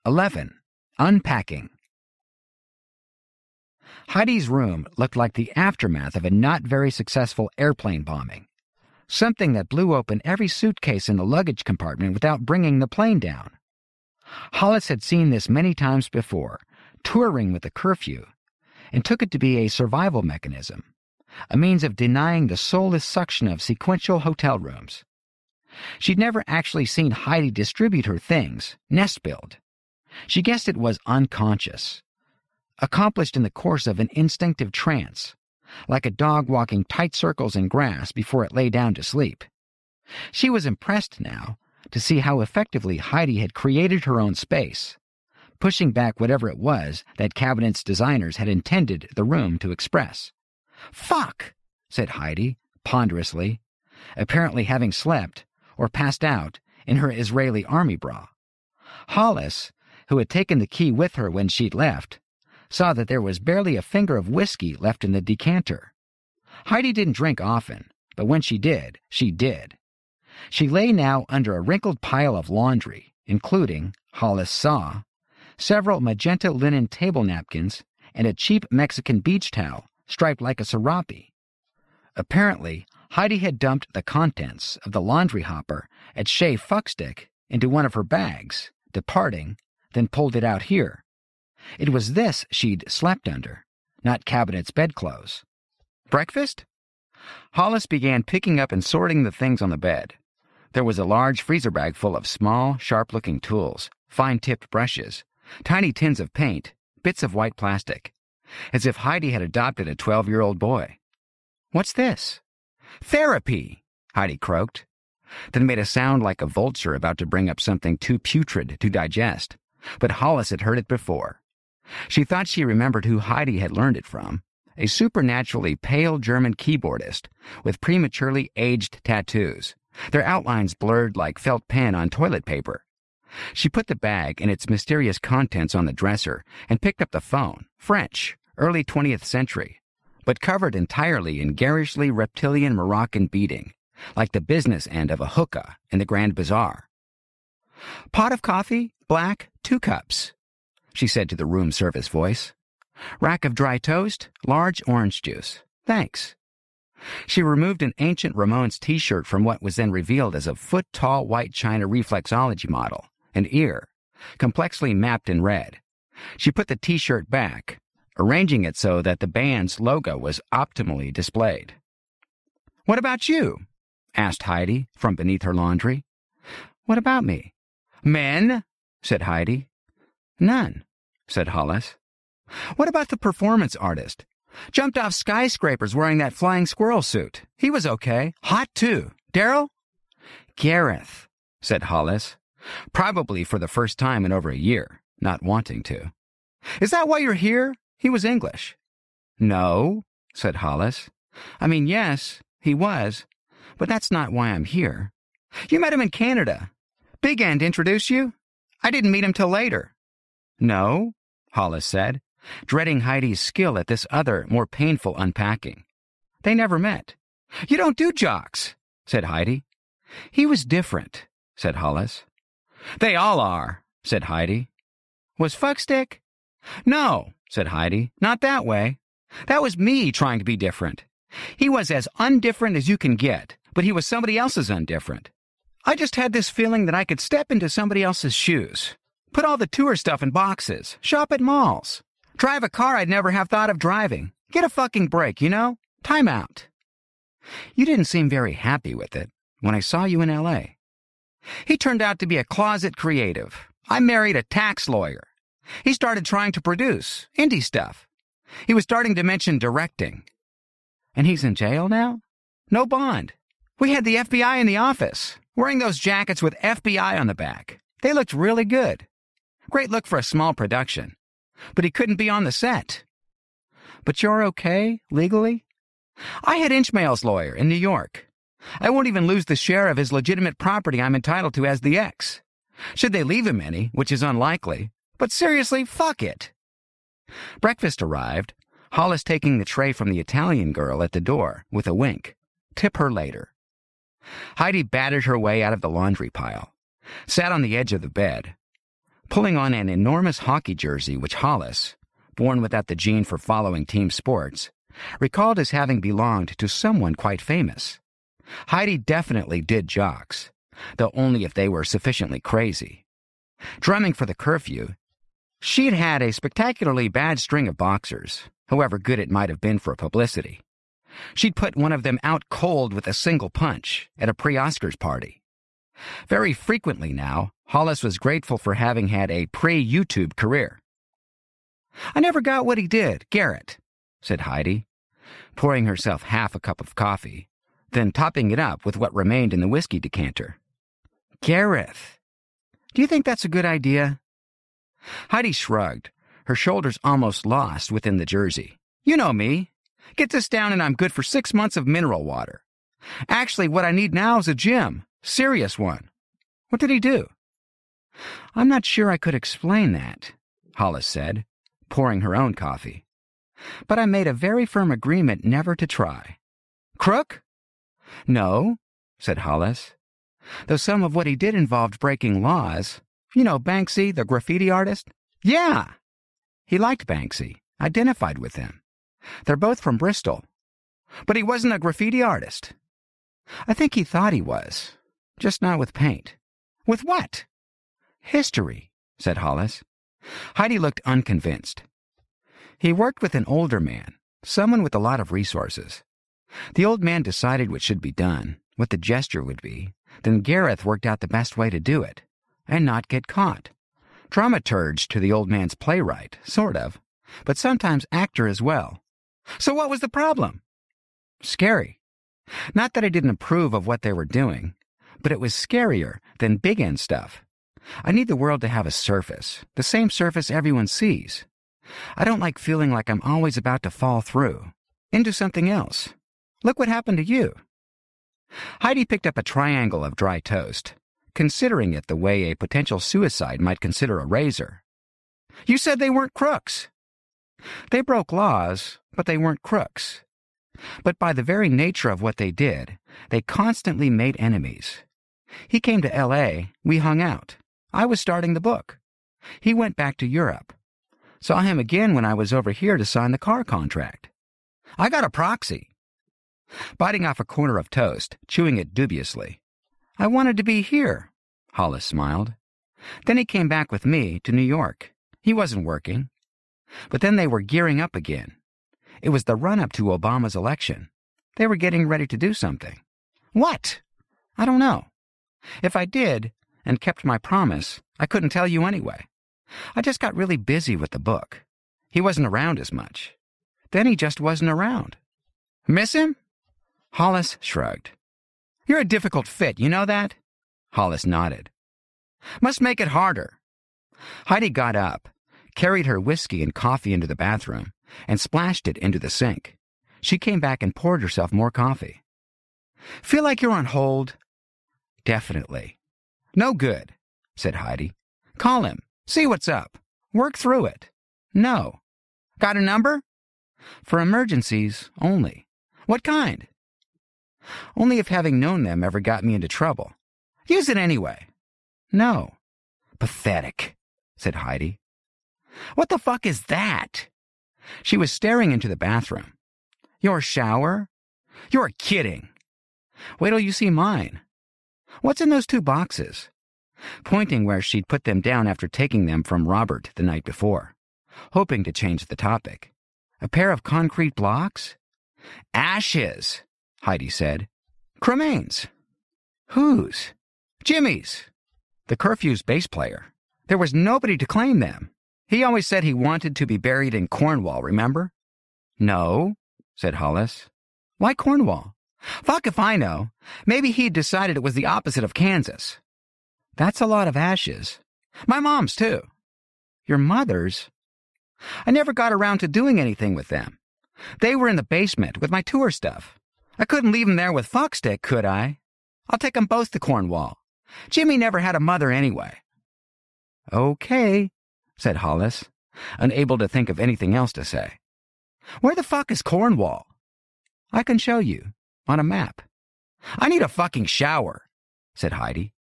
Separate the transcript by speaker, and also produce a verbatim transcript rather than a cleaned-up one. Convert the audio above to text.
Speaker 1: eleven. Unpacking. Heidi's room looked like the aftermath of a not very successful airplane bombing. Something that blew open every suitcase in the luggage compartment without bringing the plane down. Hollis had seen this many times before, touring with a curfew, and took it to be a survival mechanism, a means of denying the soulless suction of sequential hotel rooms. She'd never actually seen Heidi distribute her things, nest build. She guessed it was unconscious, accomplished in the course of an instinctive trance, like a dog walking tight circles in grass before it lay down to sleep. She was impressed now to see how effectively Heidi had created her own space, pushing back whatever it was that cabinet's designers had intended the room to express. "Fuck," said Heidi, ponderously, apparently having slept, or passed out, in her Israeli army bra. Hollis, who had taken the key with her when she'd left, saw that there was barely a finger of whiskey left in the decanter. Heidi didn't drink often, but when she did, she did. She lay now under a wrinkled pile of laundry, including, Hollis saw, several magenta linen table napkins and a cheap Mexican beach towel striped like a serape. Apparently, Heidi had dumped the contents of the laundry hopper at Shea Fuckstick into one of her bags, departing, then pulled it out here. It was this she'd slept under, not Cabinet's bedclothes. Breakfast? Hollis began picking up and sorting the things on the bed. There was a large freezer bag full of small, sharp-looking tools, fine-tipped brushes, tiny tins of paint, bits of white plastic, as if Heidi had adopted a twelve-year-old boy. "What's this?" "Therapy," Heidi croaked, then made a sound like a vulture about to bring up something too putrid to digest, but Hollis had heard it before. She thought she remembered who Heidi had learned it from, a supernaturally pale German keyboardist with prematurely aged tattoos, their outlines blurred like felt pen on toilet paper. She put the bag and its mysterious contents on the dresser and picked up the phone, French, early twentieth century, but covered entirely in garishly reptilian Moroccan beading, like the business end of a hookah in the Grand Bazaar. "Pot of coffee, black, two cups," she said to the room service voice. "Rack of dry toast, large orange juice. Thanks." She removed an ancient Ramones t-shirt from what was then revealed as a foot-tall white china reflexology model, an ear, complexly mapped in red. She put the t-shirt back, arranging it so that the band's logo was optimally displayed. "What about you?" asked Heidi from beneath her laundry. "What about me?" "Men," said Heidi. "None," said Hollis. "What about the performance artist? Jumped off skyscrapers wearing that flying squirrel suit. He was okay. Hot, too. Daryl?" "Gareth," said Hollis, probably for the first time in over a year, not wanting to. "Is that why you're here?" He was English. "No," said Hollis. "I mean, yes, he was, but that's not why I'm here." "You met him in Canada. Big End introduced you?" "I didn't meet him till later." "No," Hollis said, dreading Heidi's skill at this other, more painful unpacking. "They never met." "You don't do jocks," said Heidi. "He was different," said Hollis. "They all are," said Heidi. "Was Fuckstick?" "No," said Heidi, "not that way. That was me trying to be different. He was as undifferent as you can get, but he was somebody else's undifferent. I just had this feeling that I could step into somebody else's shoes, put all the tour stuff in boxes, shop at malls, drive a car I'd never have thought of driving, get a fucking break, you know? Time out." "You didn't seem very happy with it when I saw you in L A" "He turned out to be a closet creative. I married a tax lawyer. He started trying to produce indie stuff. He was starting to mention directing." "And he's in jail now?" "No bond. We had the F B I in the office, wearing those jackets with F B I on the back. They looked really good. Great look for a small production. But he couldn't be on the set." "But you're okay, legally?" "I had Inchmail's lawyer in New York. I won't even lose the share of his legitimate property I'm entitled to as the ex. Should they leave him any, which is unlikely. But seriously, fuck it." Breakfast arrived, Hollis taking the tray from the Italian girl at the door with a wink. "Tip her later." Heidi battered her way out of the laundry pile, sat on the edge of the bed. pulling on an enormous hockey jersey which Hollis, born without the gene for following team sports, recalled as having belonged to someone quite famous. Heidi definitely did jocks, though only if they were sufficiently crazy. Drumming for the curfew, she'd had a spectacularly bad string of boxers, however good it might have been for publicity. She'd put one of them out cold with a single punch at a pre-Oscars party. Very frequently now, Hollis was grateful for having had a pre-YouTube career. "I never got what he did, Garrett," said Heidi, pouring herself half a cup of coffee, then topping it up with what remained in the whiskey decanter. "Gareth, do you think that's a good idea?" Heidi shrugged, her shoulders almost lost within the jersey. "You know me. Get this down and I'm good for six months of mineral water. Actually, what I need now is a gym. Serious one." "What did he do?" "I'm not sure I could explain that," Hollis said, pouring her own coffee. "But I made a very firm agreement never to try." "Crook?" "No," said Hollis. "Though some of what he did involved breaking laws. You know Banksy, the graffiti artist?" "Yeah." He liked Banksy, identified with him. They're both from Bristol. "But he wasn't a graffiti artist." "I think he thought he was. Just not with paint." "With what?" "History," said Hollis. Heidi looked unconvinced. "He worked with an older man, someone with a lot of resources. The old man decided what should be done, what the gesture would be. Then Gareth worked out the best way to do it, and not get caught. Dramaturge to the old man's playwright, sort of, but sometimes actor as well." "So what was the problem?" "Scary. Not that I didn't approve of what they were doing, but it was scarier than big end stuff. I need the world to have a surface, the same surface everyone sees. I don't like feeling like I'm always about to fall through, into something else. Look what happened to you." Heidi picked up a triangle of dry toast, considering it the way a potential suicide might consider a razor. "You said they weren't crooks." "They broke laws, but they weren't crooks. But by the very nature of what they did, they constantly made enemies. He came to L A, we hung out. I was starting the book. He went back to Europe. Saw him again when I was over here to sign the car contract. I got a proxy." Biting off a corner of toast, chewing it dubiously. "I wanted to be here," Hollis smiled. "Then he came back with me to New York. He wasn't working. But then they were gearing up again. It was the run-up to Obama's election. They were getting ready to do something." "What?" "I don't know. If I did, and kept my promise, I couldn't tell you anyway. I just got really busy with the book. He wasn't around as much. Then he just wasn't around." "Miss him?" Hollis shrugged. "You're a difficult fit, you know that?" Hollis nodded. "Must make it harder." Heidi got up, carried her whiskey and coffee into the bathroom, and splashed it into the sink. She came back and poured herself more coffee. "Feel like you're on hold?" "Definitely." "No good," said Heidi. "Call him. See what's up. Work through it." "No." "Got a number?" "For emergencies, only." "What kind?" "Only if having known them ever got me into trouble." "Use it anyway." "No." "Pathetic," said Heidi. "What the fuck is that?" She was staring into the bathroom. "Your shower?" "You're kidding." "Wait till you see mine." "What's in those two boxes?" Pointing where she'd put them down after taking them from Robert the night before, hoping to change the topic. "A pair of concrete blocks?" "Ashes," Heidi said. "Cremains." "Whose?" "Jimmy's. The curfew's bass player. There was nobody to claim them. He always said he wanted to be buried in Cornwall, remember?" "No," said Hollis. "Why Cornwall?" "Fuck if I know. Maybe he'd decided it was the opposite of Kansas." "That's a lot of ashes." "My mom's, too." "Your mother's?" "I never got around to doing anything with them. They were in the basement with my tour stuff. I couldn't leave 'em there with Fuckstick, could I? I'll take 'em both to Cornwall. Jimmy never had a mother anyway." "Okay," said Hollis, unable to think of anything else to say. "Where the fuck is Cornwall?" "I can show you. On a map." "I need a fucking shower," said Heidi.